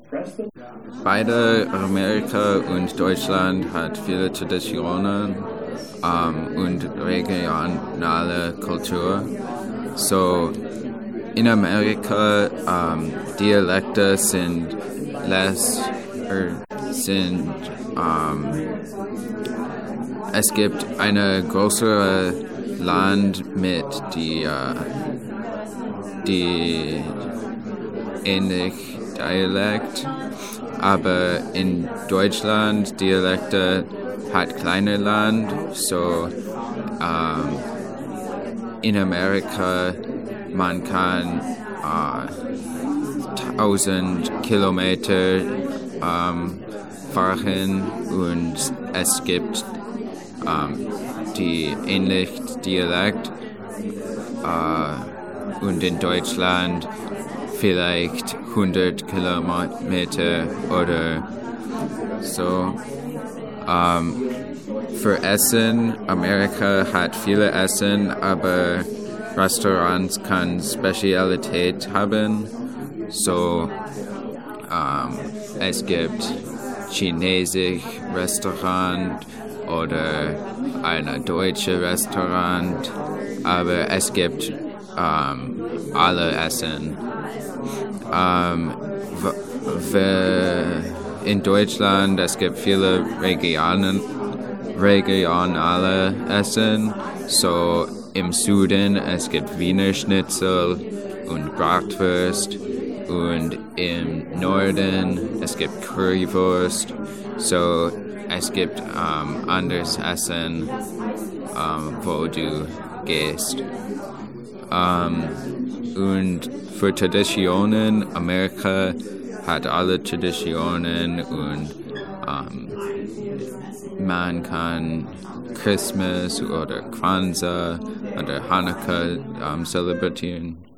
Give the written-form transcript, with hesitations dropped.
Beide, Amerika und Deutschland, hat viele Traditionen und regionale Kultur. So in Amerika Dialekte sind es gibt eine größere Land mit die ähnlich Dialekt, aber in Deutschland Dialekte hat kleine Land, so in Amerika man kann 1000 Kilometer fahren und es gibt die ähnlich Dialekt und in Deutschland vielleicht 100 Kilometer oder so. Für Essen, Amerika hat viele Essen, aber Restaurants kann Spezialität haben. So, es gibt chinesisch Restaurant oder ein deutsches Restaurant, aber es gibt alle Essen. In Deutschland es gibt viele regionale Essen. So im Süden es gibt Wiener Schnitzel und Bratwurst und im Norden es gibt Currywurst. So es gibt anderes Essen, wo du gehst. Und für Traditionen, Amerika hat alle Traditionen und man kann Christmas oder Kwanzaa oder Hanukkah zelebrieren.